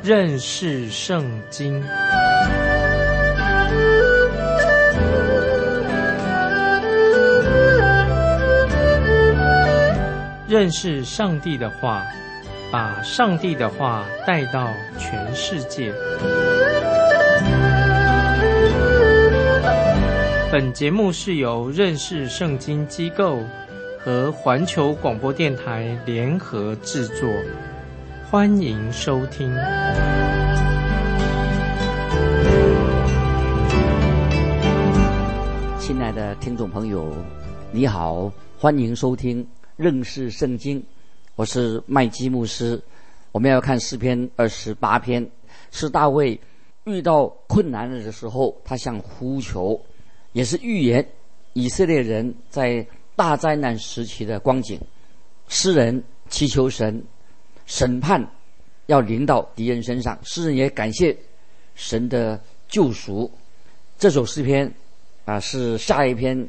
认识圣经。认识上帝的话，把上帝的话带到全世界。本节目是由认识圣经机构和环球广播电台联合制作，欢迎收听。 亲爱的听众朋友，你好，欢迎收听认识圣经，我是麦基牧师。我们要看诗篇28篇，是大卫遇到困难的时候，他向呼求，也是预言以色列人在大灾难时期的光景。诗人祈求神审判要临到敌人身上，诗人也感谢神的救赎。这首诗篇是下一篇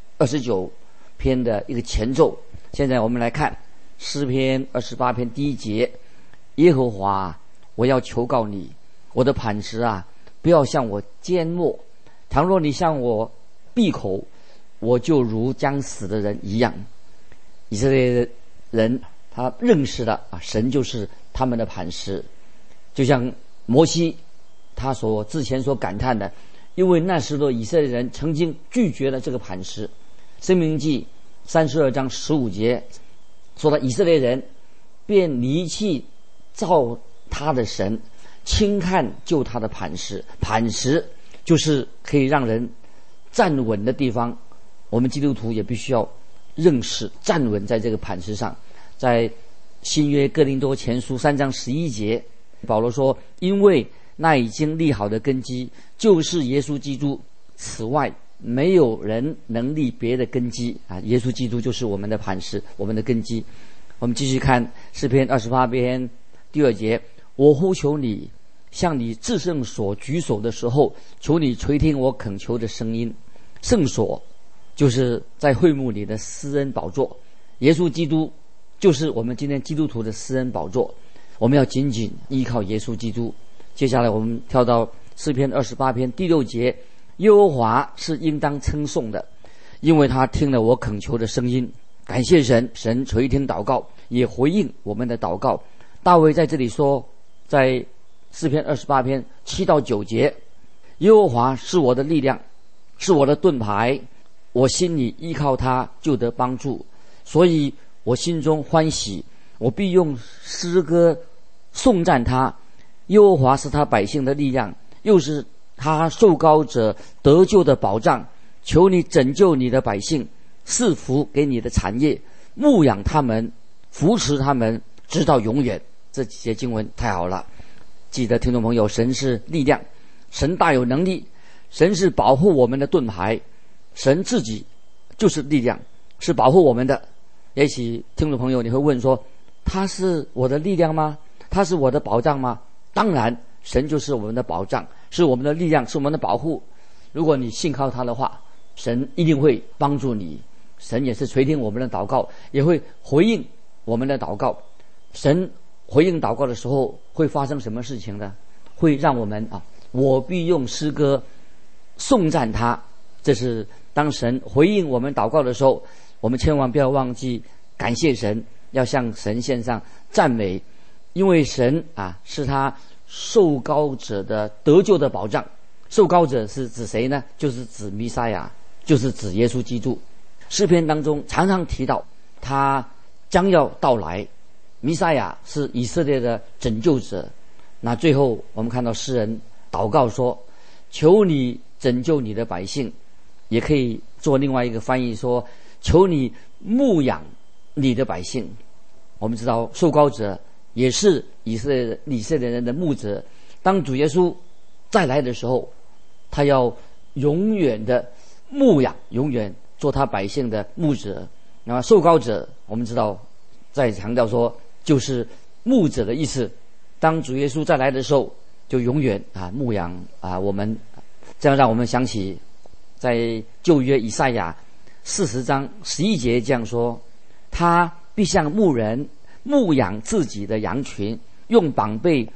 29篇的一个前奏。现在我们来看诗篇28篇第1节：耶和华，我要求告你，我的磐石啊，不要向我缄默。倘若你向我闭口，我就如将死的人一样。以色列人他认识了神就是他们的磐石，就像摩西他之前所感叹的，因为那时的以色列人曾经拒绝了这个磐石。申命记32章15节说到，以色列人便离弃造他的神，轻看救他的磐石。磐石就是可以让人站稳的地方，我们基督徒也必须要认识站稳在这个磐石上。在新约哥林多前书3章11节，保罗说，因为那已经立好的根基就是耶稣基督，此外没有人能立别的根基耶稣基督就是我们的磐石，我们的根基。我们继续看诗篇28篇第2节：我呼求你，向你至圣所举手的时候，求你垂听我恳求的声音。圣所就是在会幕里的施恩宝座，耶稣基督就是我们今天基督徒的施恩宝座，我们要紧紧依靠耶稣基督。接下来我们跳到诗篇28篇第6节：耶和华是应当称颂的，因为他听了我恳求的声音。感谢神，神垂听祷告，也回应我们的祷告。大卫在这里说，在诗篇28篇7到9节：耶和华是我的力量，是我的盾牌，我心里依靠他，就得帮助，所以我心中欢喜，我必用诗歌颂赞他。耶和华是他百姓的力量，又是他受膏者得救的保障。求你拯救你的百姓，赐福给你的产业，牧养他们，扶持他们，直到永远。这几节经文太好了，记得听众朋友，神是力量，神大有能力，神是保护我们的盾牌，神自己就是力量，是保护我们的。也许听众朋友你会问说，他是我的力量吗？他是我的保障吗？当然，神就是我们的保障，是我们的力量，是我们的保护。如果你信靠他的话，神一定会帮助你。神也是垂听我们的祷告，也会回应我们的祷告。神回应祷告的时候会发生什么事情呢？会让我们我必用诗歌颂赞他。这是当神回应我们祷告的时候，我们千万不要忘记感谢神，要向神献上赞美，因为神是他受膏者的得救的保障。受膏者是指谁呢？就是指弥赛亚，就是指耶稣基督。诗篇当中常常提到他将要到来，弥赛亚是以色列的拯救者。那最后我们看到诗人祷告说，求你拯救你的百姓，也可以做另外一个翻译说，求你牧养你的百姓。我们知道受膏者也是以色列人的牧者，当主耶稣再来的时候，他要永远的牧养，永远做他百姓的牧者。那么受膏者我们知道在强调说就是牧者的意思，当主耶稣再来的时候就永远牧养我们。这样让我们想起在旧约以赛亚40章11节这样说，他必像牧人牧养自己的羊群，用膀臂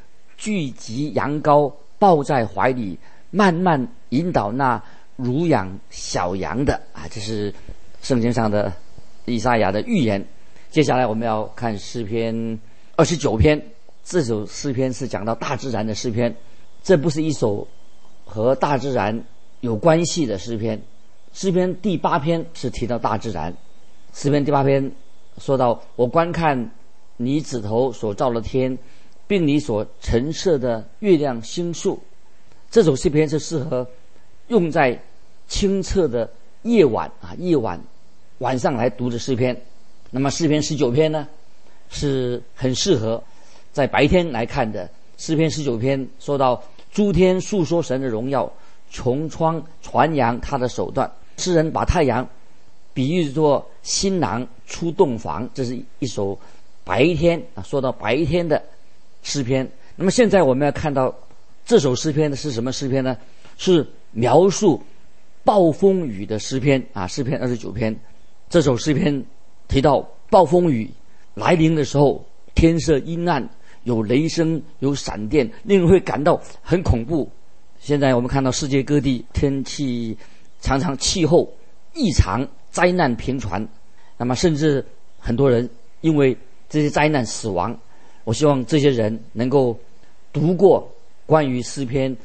聚集羊羔，抱在怀里，慢慢引导那乳养小羊的啊，这是圣经上的以赛亚的预言。接下来我们要看诗篇29篇，这首诗篇是讲到大自然的诗篇，这不是一首和大自然有关系的诗篇。诗篇第8篇是提到大自然，诗篇第8篇说到，我观看你指头所造的天，并你所陈设的月亮星宿。这首诗篇是适合用在清澈的夜晚啊，晚上来读的诗篇。那么诗篇19篇呢，是很适合在白天来看的。诗篇19篇说到，诸天述说神的荣耀，穹苍传扬他的手段。诗人把太阳比喻作新郎出洞房，这是一首白天啊，说到白天的诗篇。那么现在我们要看到这首诗篇的是什么诗篇呢？是描述暴风雨的诗篇啊，诗篇29篇。这首诗篇提到暴风雨来临的时候，天色阴暗，有雷声，有闪电，令人会感到很恐怖。现在我们看到世界各地天气常常气候异常，灾难频传，那么甚至很多人因为这些灾难死亡。我希望这些人能够读过关于诗篇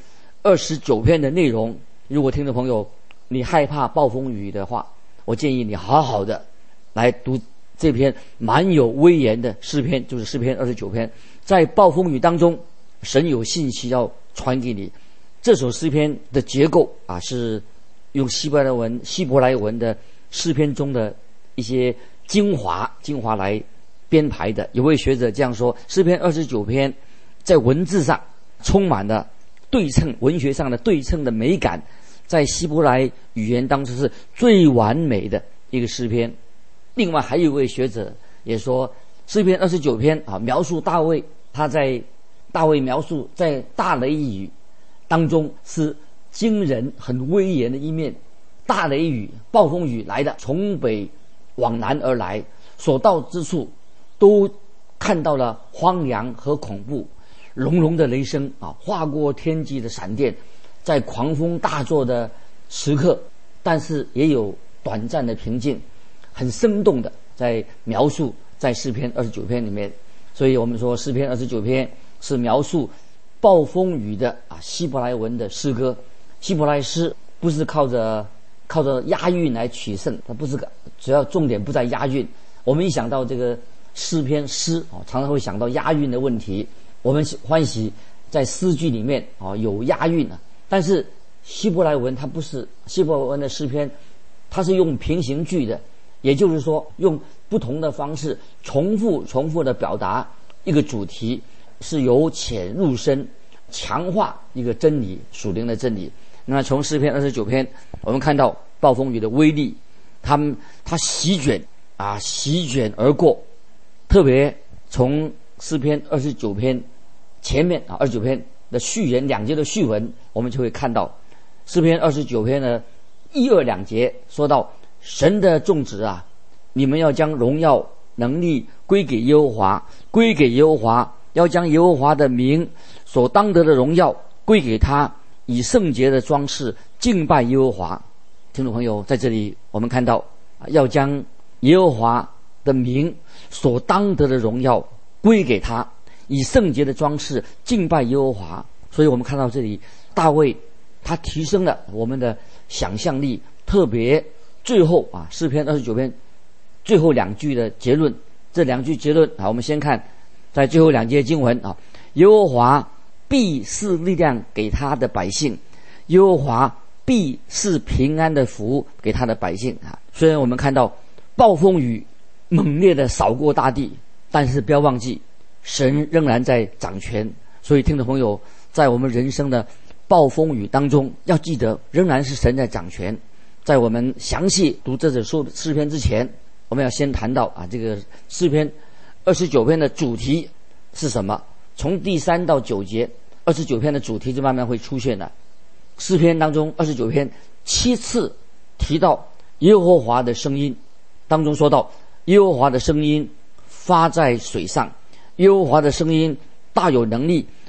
29篇的内容。如果听众朋友你害怕暴风雨的话，我建议你好好的来读这篇蛮有威严的诗篇，就是诗篇29篇。在暴风雨当中，神有信息要传给你。这首诗篇的结构啊，是用希伯来文的诗篇中的一些精华来编排的。有位学者这样说，诗篇29篇在文字上充满了对称，文学上的对称的美感，在希伯来语言当中是最完美的一个诗篇。另外还有一位学者也说，诗篇29篇啊，描述大卫，大卫描述在大雷雨当中是惊人很威严的一面。大雷雨暴风雨来的，从北往南而来，所到之处都看到了荒凉和恐怖，隆隆的雷声啊，划过天际的闪电，在狂风大作的时刻，但是也有短暂的平静，很生动的在描述在诗篇29篇里面。所以我们说诗篇29篇是描述暴风雨的希伯来文的诗歌。希伯来诗不是靠着押韵来取胜，它不是，主要重点不在押韵。我们一想到这个诗篇诗常常会想到押韵的问题。我们欢喜在诗句里面有押韵，但是希伯来文它不是，希伯来文的诗篇它是用平行句的，也就是说用不同的方式重复的表达一个主题，是由浅入深，强化一个真理，属灵的真理。那么从诗篇29篇我们看到暴风雨的威力，它席卷而过。特别从诗篇29篇前面29篇的序言2节的序文，我们就会看到诗篇29篇的1、2、2节说到，神的众子啊，你们要将荣耀能力归给耶和华，归给耶和华，要将耶和华的名所当得的荣耀归给他，以圣洁的装饰敬拜耶和华。听众朋友，在这里我们看到要将耶和华的名所当得的荣耀归给他，以圣洁的装饰敬拜耶和华。所以我们看到这里大卫他提升了我们的想象力，特别最后诗篇29篇最后2句的结论。这2句结论我们先看在最后2节经文耶和华必是力量给他的百姓，耶和华必是平安的福给他的百姓虽然我们看到暴风雨猛烈的扫过大地，但是不要忘记神仍然在掌权。所以听众朋友，在我们人生的暴风雨当中，要记得仍然是神在掌权。在我们详细读这首诗篇之前，我们要先谈到这个诗篇29篇的主题是什么。从第3到9节29篇的主题就慢慢会出现了。诗篇当中29篇7次提到耶和华的声音，当中说到耶和华的声音发在水上，耶和华的声音大有能力，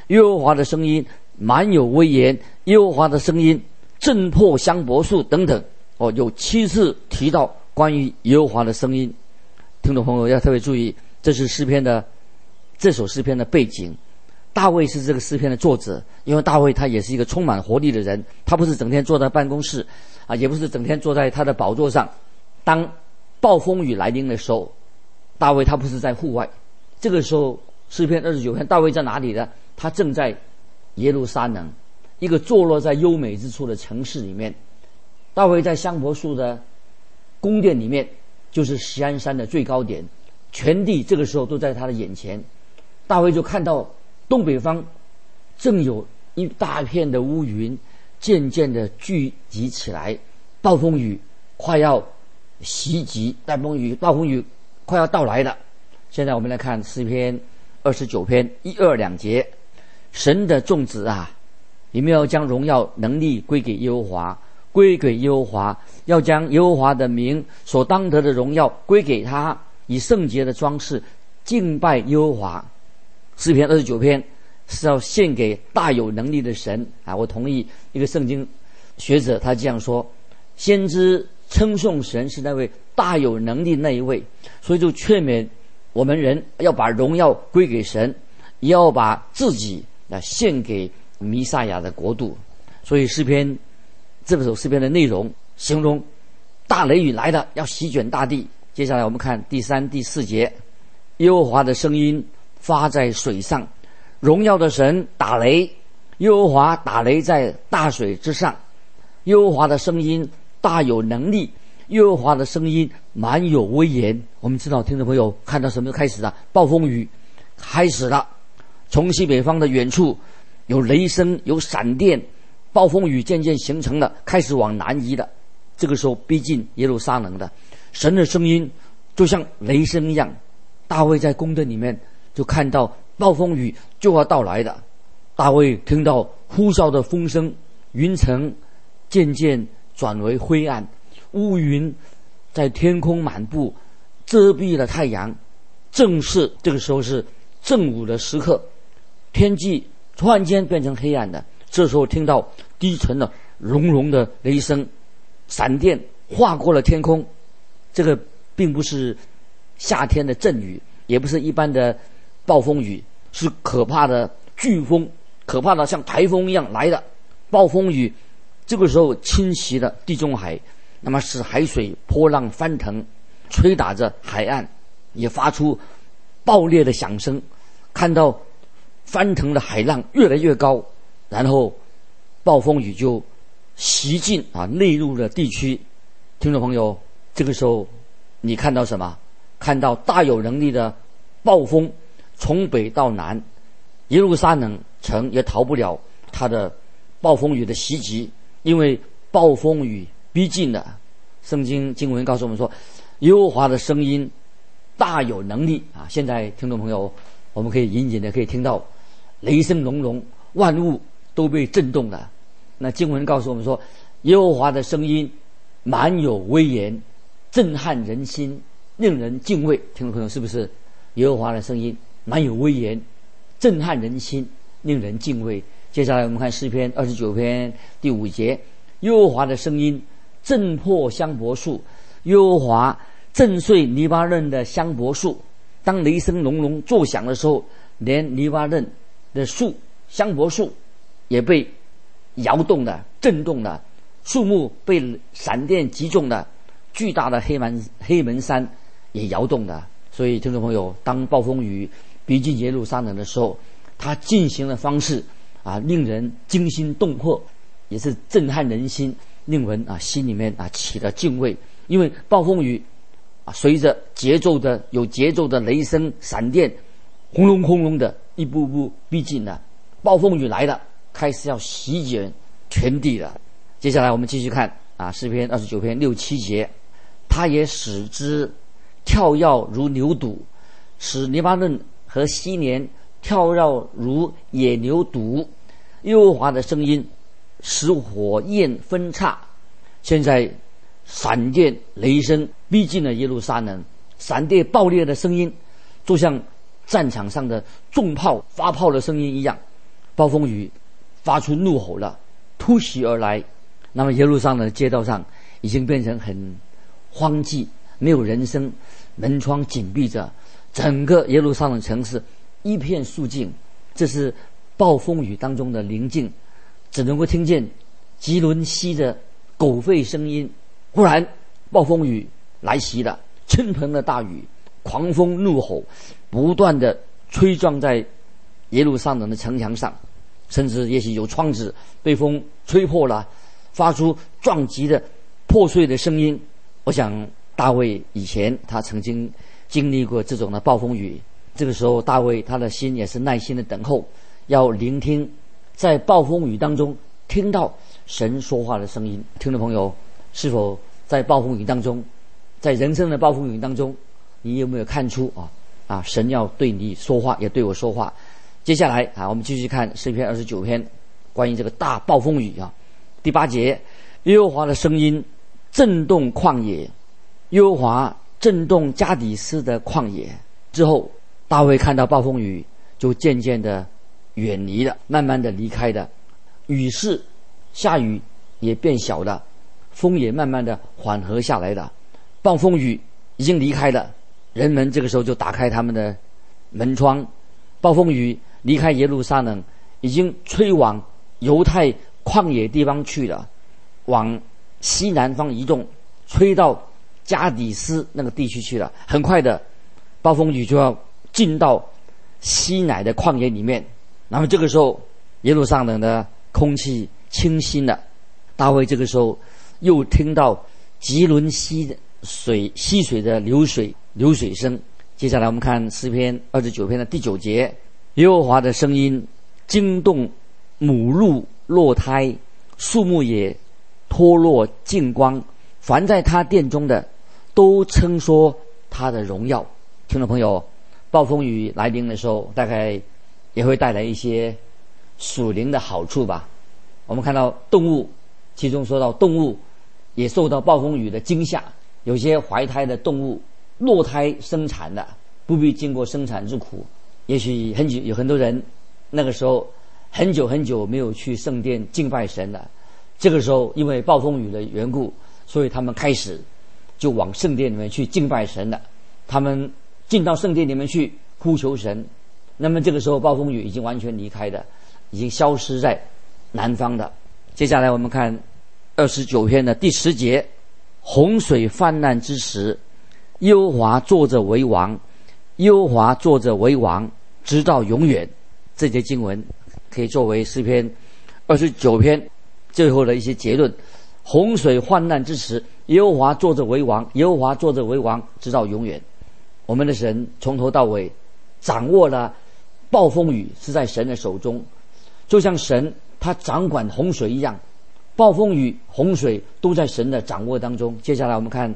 耶和华的声音满有威严，耶和华的声音震破香柏树等等。有7次提到关于耶和华的声音。听众朋友要特别注意，这是这首诗篇的背景。大卫是这个诗篇的作者，因为大卫他也是一个充满活力的人，他不是整天坐在办公室也不是整天坐在他的宝座上。当暴风雨来临的时候，大卫他不是在户外，这个时候诗篇29篇大卫在哪里呢？他正在耶路撒冷，一个坐落在优美之处的城市里面。大卫在香柏树的宫殿里面，就是锡安山的最高点，全地这个时候都在他的眼前。大卫就看到东北方正有一大片的乌云渐渐的聚集起来，暴风雨快要袭击，暴风雨快要到来了。现在我们来看诗篇29篇1、2、2节。神的众子啊，你们要将荣耀能力归给耶和华，归给耶和华，要将耶和华的名所当得的荣耀归给他，以圣洁的装饰敬拜耶和华。诗篇29篇是要献给大有能力的神我同意一个圣经学者他这样说，先知称颂神是那位大有能力那一位，所以就劝勉我们人要把荣耀归给神，也要把自己献给弥赛亚的国度。所以这首诗篇的内容形容大雷雨来了，要席卷大地。接下来我们看第3、第4节。耶和华的声音发在水上，荣耀的神打雷，耶和华打雷在大水之上。耶和华的声音大有能力，耶和华的声音满有威严。我们知道听众朋友看到什么开始了？暴风雨开始了，从西北方的远处有雷声，有闪电，暴风雨渐渐形成了，开始往南移了。这个时候逼近耶路撒冷的神的声音就像雷声一样。大卫在宫殿里面就看到暴风雨就要到来的。大卫听到呼啸的风声，云层渐渐转为灰暗，乌云在天空满布，遮蔽了太阳。正是这个时候是正午的时刻，天际突然间变成黑暗的。这时候听到低沉的隆隆的雷声，闪电划过了天空。这个并不是夏天的阵雨，也不是一般的暴风雨，是可怕的飓风，可怕的像台风一样来的暴风雨。这个时候侵袭了地中海，那么使海水波浪翻腾，吹打着海岸，也发出爆裂的响声。看到翻腾的海浪越来越高，然后暴风雨就袭进内陆的地区。听众朋友，这个时候你看到什么？看到大有能力的暴风从北到南，耶路撒冷城也逃不了它的暴风雨的袭击，因为暴风雨逼近了。圣经经文告诉我们说，耶和华的声音大有能力现在听众朋友，我们可以隐隐的可以听到雷声隆隆，万物都被震动了。那经文告诉我们说，耶和华的声音满有威严，震撼人心，令人敬畏。听众朋友，是不是耶和华的声音满有威严，震撼人心，令人敬畏？接下来我们看诗篇29篇第5节。耶和华的声音震破香柏树，耶和华震碎黎巴嫩的香柏树。当雷声隆隆作响的时候，连黎巴嫩的香柏树也被摇动了，震动了，树木被闪电击中了，巨大的黑门山也摇动了。所以听众朋友，当暴风雨逼近耶路撒冷的时候，它进行的方式令人惊心动魄，也是震撼人心，令人心里面起了敬畏。因为暴风雨随着有节奏的雷声闪电轰隆轰隆的一步步逼近了，暴风雨来了，开始要席卷全地了。接下来我们继续看诗篇29篇6、7节。他也使之跳跃如牛犊，使黎巴嫩和西连跳跃如野牛犊。耶和华的声音使火焰分叉。现在闪电雷声逼近了耶路撒冷，闪电爆裂的声音就像战场上的重炮发炮的声音一样， 暴风雨发出怒吼了，突袭而来。那么耶路撒冷的街道上已经变成很荒寂，没有人声，门窗紧闭着，整个耶路撒冷城市一片肃静。这是暴风雨当中的宁静，只能够听见吉伦西的狗吠声音。忽然暴风雨来袭了，倾盆的大雨，狂风怒吼，不断的吹撞在耶路撒冷的城墙上，甚至也许有窗子被风吹破了，发出撞击的破碎的声音。我想大卫以前他曾经经历过这种的暴风雨，这个时候大卫他的心也是耐心的等候，要聆听在暴风雨当中听到神说话的声音。听众朋友，是否在暴风雨当中，在人生的暴风雨当中，你有没有看出神要对你说话，也对我说话？接下来我们继续看诗篇29篇关于这个大暴风雨第8节，耶和华的声音震动旷野，耶和华震动加底斯的旷野。之后大卫看到暴风雨就渐渐的远离了，慢慢的离开的，雨势下雨也变小了，风也慢慢的缓和下来了，暴风雨已经离开了。人们这个时候就打开他们的门窗，暴风雨离开耶路撒冷，已经吹往犹太旷野地方去了，往西南方移动，吹到加底斯那个地区去了。很快的暴风雨就要进到西乃的旷野里面。那么这个时候耶路撒冷的空气清新了，大卫这个时候又听到吉伦溪水的流水声。接下来我们看诗篇29篇的第9节，耶和华的声音惊动母鹿落胎，树木也脱落净光，凡在他殿中的都称说他的荣耀。听众朋友，暴风雨来临的时候，大概也会带来一些属灵的好处吧。我们看到动物，其中说到动物也受到暴风雨的惊吓，有些怀胎的动物落胎生产的，不必经过生产之苦。也许有很多人那个时候很久没有去圣殿敬拜神了，这个时候因为暴风雨的缘故，所以他们开始就往圣殿里面去敬拜神了。他们进到圣殿里面去呼求神，那么这个时候暴风雨已经完全离开的，已经消失在南方的。接下来我们看29篇的第10节，洪水泛滥之时，耶和华坐着为王，耶和华坐着为王，直到永远。这节经文可以作为诗篇29篇最后的一些结论。洪水泛滥之时，耶和华坐着为王，耶和华坐着为王，直到永远。我们的神从头到尾掌握了暴风雨，是在神的手中，就像神他掌管洪水一样，暴风雨洪水都在神的掌握当中。接下来我们看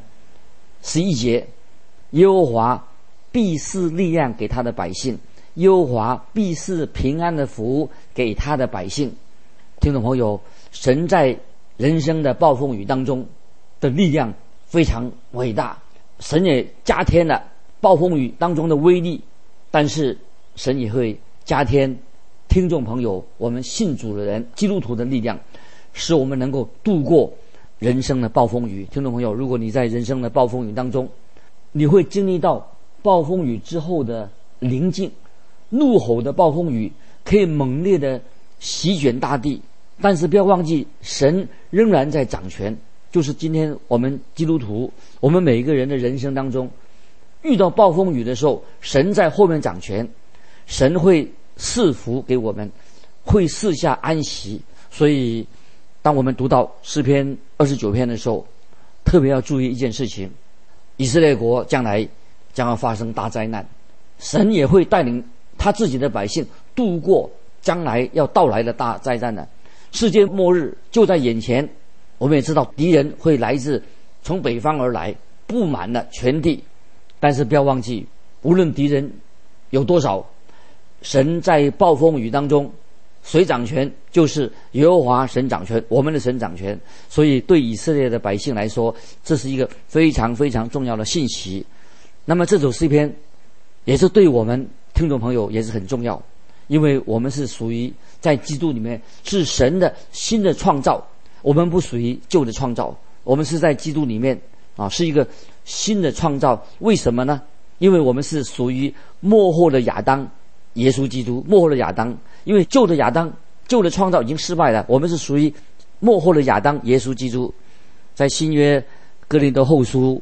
11节，耶和华必赐力量给他的百姓，耶和华必赐平安的福给他的百姓。听众朋友，神在人生的暴风雨当中的力量非常伟大，神也加添了暴风雨当中的威力，但是神也会加添听众朋友我们信主的人基督徒的力量，使我们能够度过人生的暴风雨。听众朋友，如果你在人生的暴风雨当中，你会经历到暴风雨之后的宁静，怒吼的暴风雨可以猛烈的席卷大地，但是不要忘记神仍然在掌权。就是今天我们基督徒，我们每一个人的人生当中遇到暴风雨的时候，神在后面掌权，神会赐福给我们，会赐下安息。所以当我们读到诗篇29篇的时候，特别要注意一件事情，以色列国将来将要发生大灾难，神也会带领他自己的百姓度过将来要到来的大灾难的。世界末日就在眼前，我们也知道敌人会来自从北方而来，布满了全地，但是不要忘记，无论敌人有多少，神在暴风雨当中谁掌权？就是耶和华神掌权，我们的神掌权。所以对以色列的百姓来说，这是一个非常非常重要的信息。那么这首诗篇也是对我们听众朋友也是很重要， 因为我们是属于在基督里面是神的新的创造，我们不属于旧的创造，我们是在基督里面是一个新的创造。为什么呢？因为我们是属于末后的亚当，耶稣基督。末后的亚当，因为旧的亚当，旧的创造已经失败了，我们是属于末后的亚当，耶稣基督。在新约哥林多后书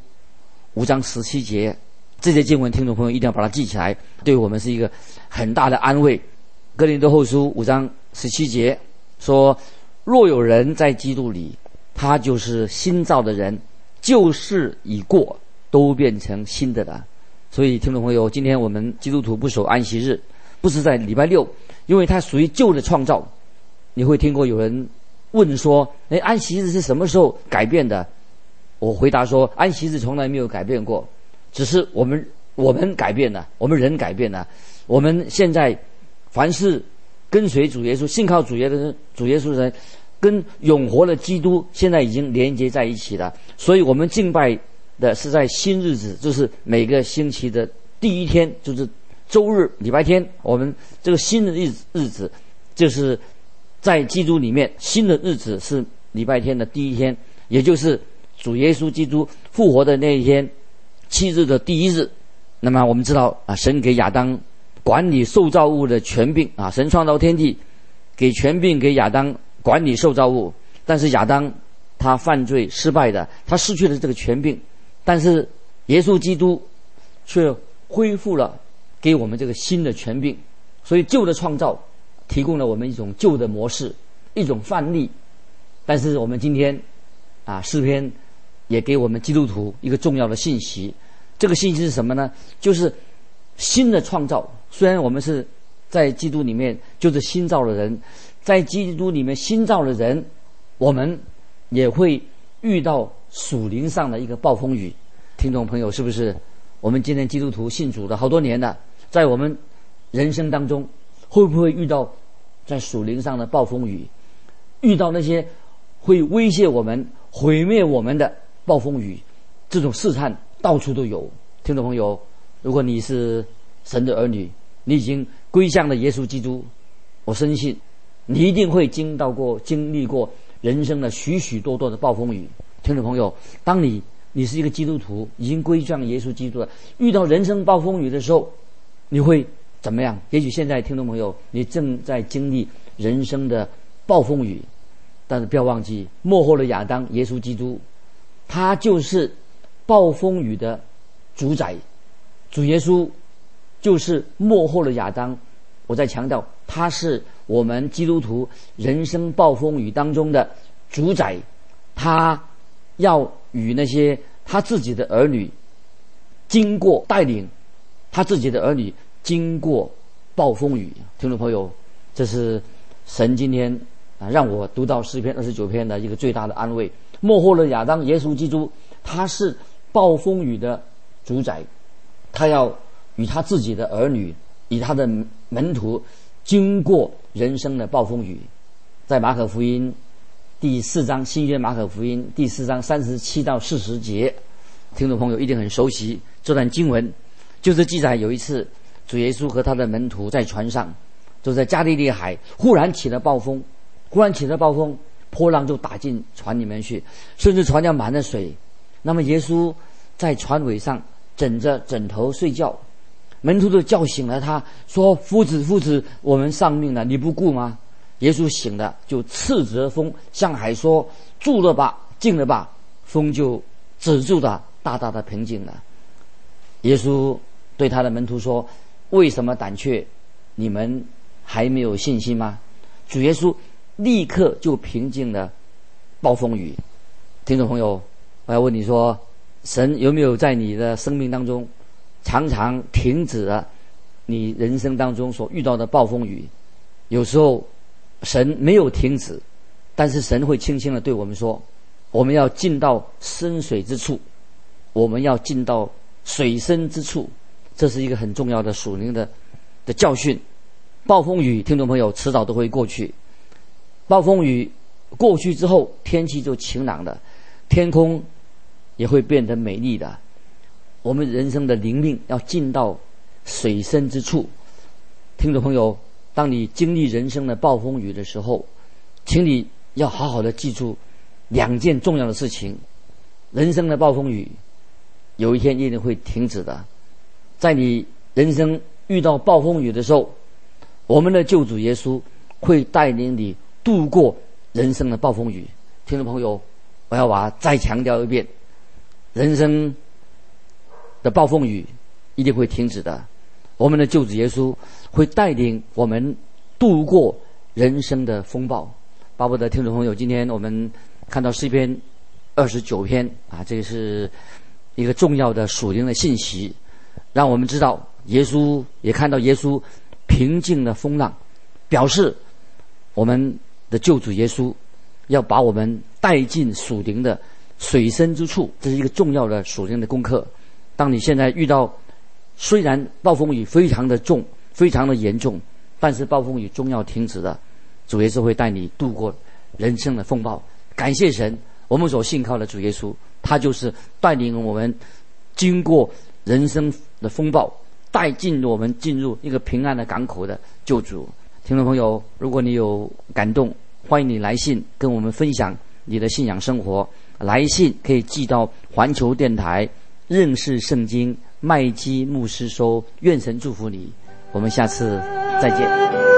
5章17节，这些经文听众朋友一定要把它记起来，对我们是一个很大的安慰。哥林多后书5章17节说，若有人在基督里，他就是新造的人，旧事已过，都变成新的了。所以听众朋友，今天我们基督徒不守安息日，不是在礼拜六，因为它属于旧的创造。你会听过有人问说，安息日是什么时候改变的？我回答说，安息日从来没有改变过，只是我们改变了，我们人改变了。我们现在凡是跟随主耶稣、信靠主耶稣的人，跟永活的基督现在已经连接在一起了。所以我们敬拜的是在新日子，就是每个星期的第一天，就是周日、礼拜天。我们这个新的日子就是在基督里面，新的日子是礼拜天的第一天，也就是主耶稣基督复活的那一天，7日的第一日。那么我们知道神给亚当管理受造物的权柄神创造天地，给权柄给亚当管理受造物。但是亚当他犯罪失败的，他失去了这个权柄。但是耶稣基督却恢复了给我们这个新的权柄。所以旧的创造提供了我们一种旧的模式，一种范例。但是我们今天诗篇也给我们基督徒一个重要的信息。这个信息是什么呢？就是新的创造。虽然我们是在基督里面就是新造的人，在基督里面新造的人，我们也会遇到属灵上的一个暴风雨。听众朋友，是不是我们今天基督徒信主了好多年了，在我们人生当中会不会遇到在属灵上的暴风雨，遇到那些会威胁我们、毁灭我们的暴风雨？这种试探到处都有。听众朋友，如果你是神的儿女，你已经归向了耶稣基督，我深信你一定会经历过人生的许许多多的暴风雨。听众朋友，当你是一个基督徒，已经归向耶稣基督了，遇到人生暴风雨的时候，你会怎么样？也许现在听众朋友你正在经历人生的暴风雨，但是不要忘记，末后的亚当耶稣基督，他就是暴风雨的主宰。主耶稣就是末后的亚当。我在强调，他是我们基督徒人生暴风雨当中的主宰。他要与那些他自己的儿女经过带领他自己的儿女经过暴风雨。听众朋友，这是神今天让我读到诗篇29篇的一个最大的安慰。末后的亚当耶稣基督，他是暴风雨的主宰，他要与他自己的儿女，以他的门徒经过人生的暴风雨。在马可福音第4章，新约马可福音第4章37到40节，听众朋友一定很熟悉这段经文，就是记载有一次主耶稣和他的门徒在船上，就在加利利海，忽然起了暴风，波浪就打进船里面去，甚至船要满了水。那么耶稣在船尾上枕着枕头睡觉，门徒就叫醒了他，说：夫子，我们丧命了，你不顾吗？耶稣醒了，就斥责风，向海说：住了吧，静了吧。风就止住了，大大的平静了。耶稣对他的门徒说：为什么胆怯？你们还没有信心吗？主耶稣立刻就平静了暴风雨。听众朋友，我要问你说，神有没有在你的生命当中常常停止了你人生当中所遇到的暴风雨？有时候神没有停止，但是神会轻轻地对我们说，我们要进到深水之处，我们要进到水深之处。这是一个很重要的属灵的教训。暴风雨，听众朋友，迟早都会过去。暴风雨过去之后，天气就晴朗了，天空也会变得美丽的。我们人生的灵命要进到水深之处。听众朋友， 当你经历人生的暴风雨的时候，请你要好好的记住2件重要的事情。人生的暴风雨有一天一定会停止的。在你人生遇到暴风雨的时候，我们的救主耶稣会带领你度过人生的暴风雨。听众朋友，我要把它再强调一遍，人生的暴风雨一定会停止的。我们的救主耶稣会带领我们度过人生的风暴。巴不得听众朋友，今天我们看到诗篇29篇啊，这个是一个重要的属灵的信息，让我们知道耶稣，也看到耶稣平静的风浪，表示我们的救主耶稣要把我们带进属灵的水深之处，这是一个重要的属灵的功课。当你现在遇到虽然暴风雨非常的重，非常的严重，但是暴风雨终要停止的，主耶稣会带你度过人生的风暴。感谢神，我们所信靠的主耶稣，他就是带领我们经过人生的风暴，带进我们进入一个平安的港口的救主。听众朋友，如果你有感动，欢迎你来信跟我们分享你的信仰生活。来信可以寄到环球电台认识圣经麦基牧师收。愿神祝福你，我们下次再见。